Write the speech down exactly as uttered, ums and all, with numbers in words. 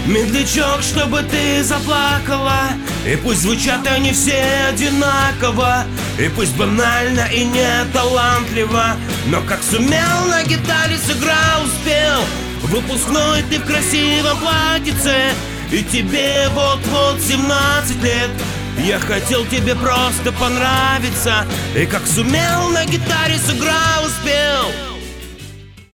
Медлячок, чтобы ты заплакала. И пусть звучат они все одинаково, и пусть банально и не талантливо, но как сумел на гитаре сыграл, успел. Выпускной ты в красивом платьице, и тебе вот-вот семнадцать лет. Я хотел тебе просто понравиться, и как сумел на гитаре сыграл, успел.